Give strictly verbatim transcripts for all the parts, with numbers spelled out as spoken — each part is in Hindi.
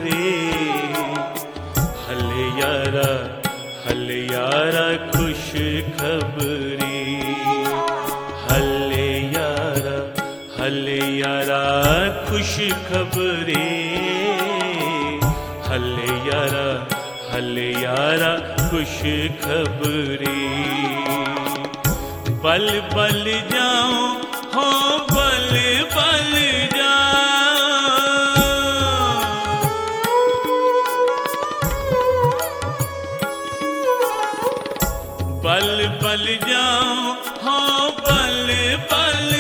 खबरे, हले यारा हले यारा खुश खबरे, हले यारा हले यारा खुश खबरे, हले यारा हले यारा खुश खबरे। बल बल जाऊं हो बल बल जाऊं, बल बल जाऊं हो बल बल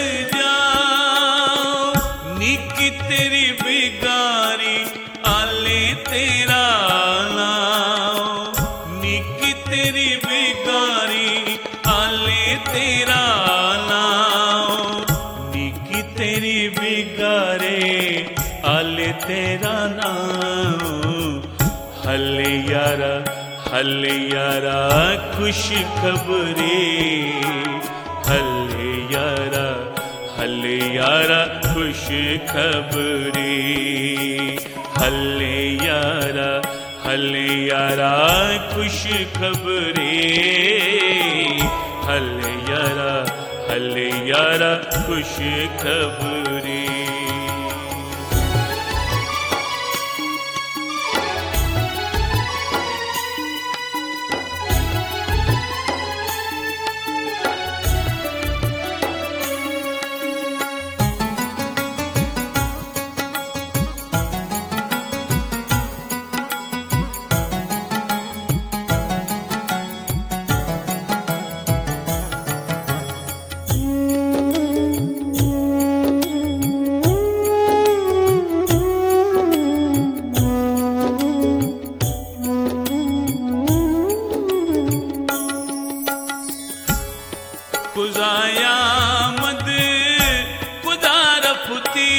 जाऊं। निक तेरी बिगारी आले तेरा नाम, निक तेरी बिगारी आले तेरा नाम, निक तेरी बिगारे आले तेरा नाम। हले यारा हले यारा खुश खबरे, हले यारा हले यारा खुश खबरे, हले यारा हले यारा खुश खबरे, हले यारा हले यारा खुश खबरे। कुजाया मद कुदारफती,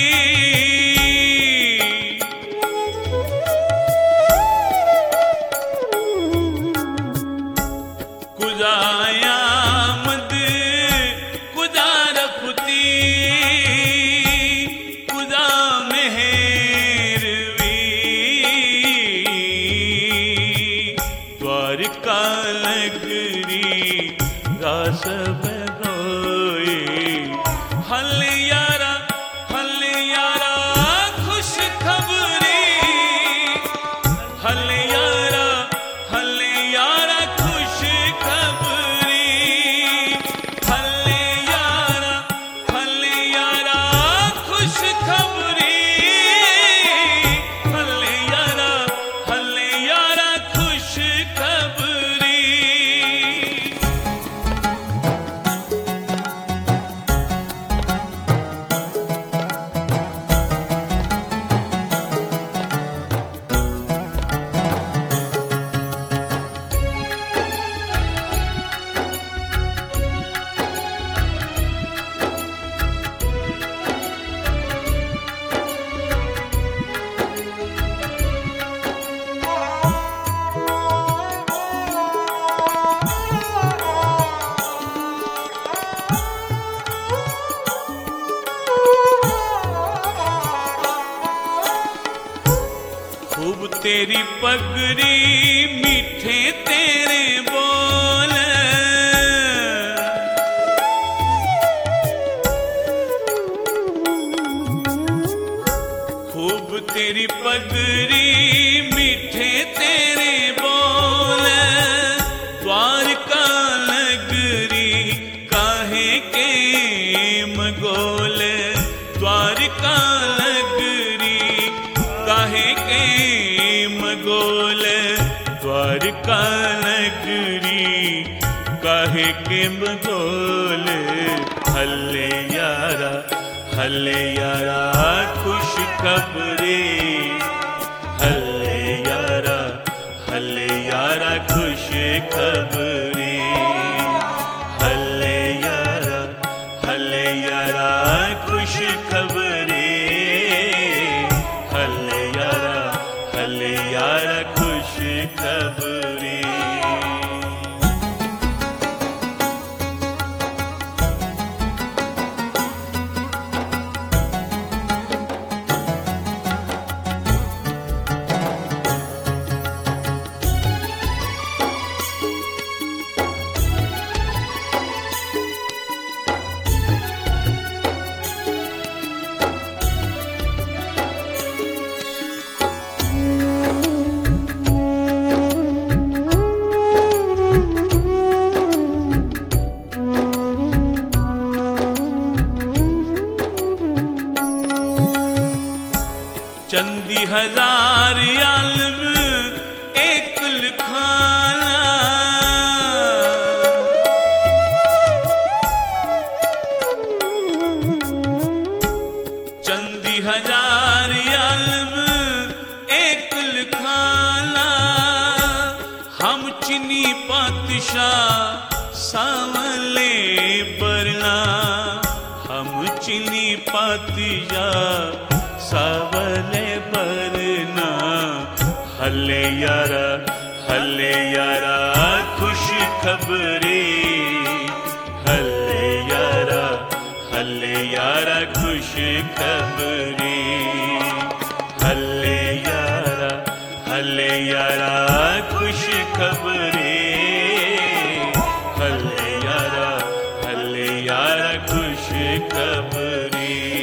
कुजाया मद कुदारफती, कुदा मेहरवी द्वारका नगरी रास बगोए। हले यारा हले यारा खुश खबरे, हले यारा हले यारा खुश खबरे, हले यारा हले यारा खुश खबरे, हले यारा हले यारा खुश खबरे। खूब तेरी पगड़ी मीठे तेरे बोल, खूब तेरी पगड़ी मीठे तेरे बोल। द्वारका नगरी काहे के मगोल, द्वारका नगरी काहे के मगोल, द्वारका नगरी काहे के मगोल। हले यारा हले यारा खुश खबरे, हले यारा हले यारा खुश खबरे, हले यारा हले यारा खुश खबरे, हले यारा हले यारा खुश खबरे। हजार आलम एक लिखाना, चंदी हजार आलम एक लिखाना, हम चीनी पातशाह सावले बरना, हम चीनी पातशाह सावले बरना। हले यारा हले यारा खुश खबरे, हले यारा हले यारा खुश खबरे, हले यारा हले यारा खुश खबरे, हले यारा हले यारा खुश खबरे।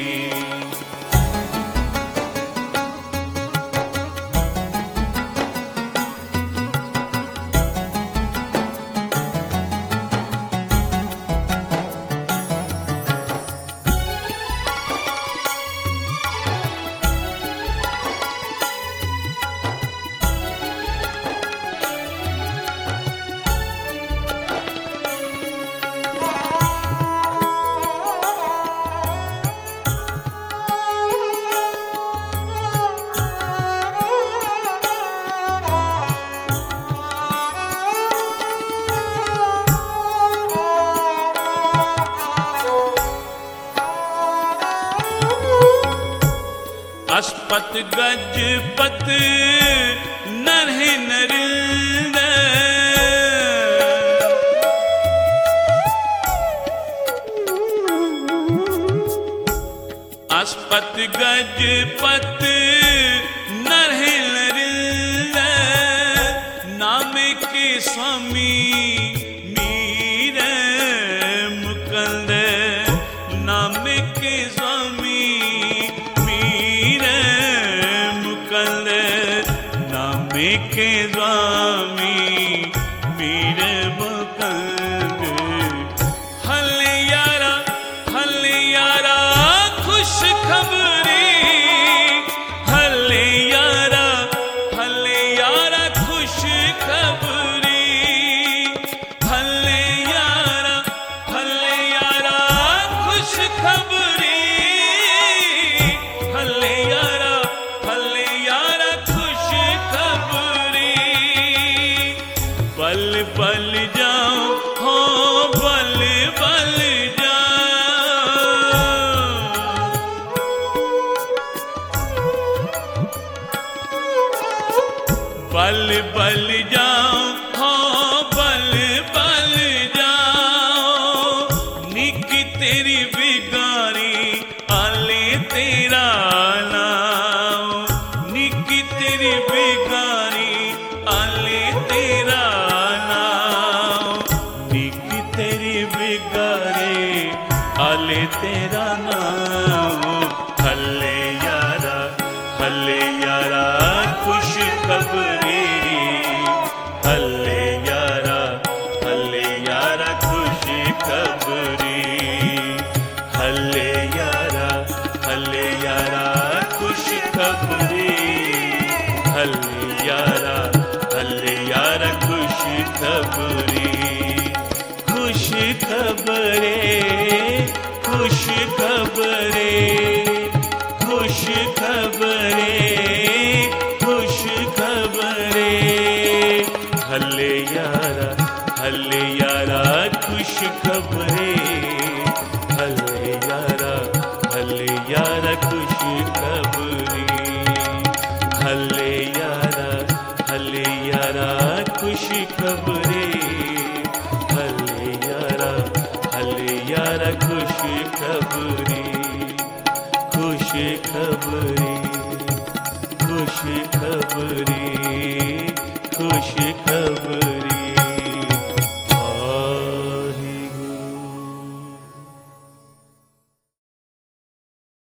अस्पत गजपत नरहे नरिंद, अस्पत गजपत नरहे नरिंद, नामे के स्वामी मीर मुकंद, नामे के स्वामी नामे के स्वामी मीर मुकंद। हले यारा हले यारा खुश खबरी, हले यारा हले यारा खुश खबरी, हले यारा हले यारा खुश खबरी, हले यारा हले यारा बल बल जाओ हो बल बल जाओ, बल बल जाओ हो बल बल जाओ। निकी तेरी बिगारी आले तेरा नाम, निकी तेरी बिगारी आले तेरा आले तेरा नाम। हले यारा हले यारा खुश खबरी, हले यारा हले यारा खुश खबरी, हले यारा हले यारा खुश खबरी, हले यारा हले यारा खुश खबरी। खुश खबरे खुश खबरे खुश खबरे खुश खबरे, हले यारा हले यारा खुश खबरे, हले यारा हले यारा खुश खबरे, हले यारा हले यारा खुश खबरे, हले यारा हले यारा खुश खबरी, खुश खबरी खुश खबरी खुश खबरी।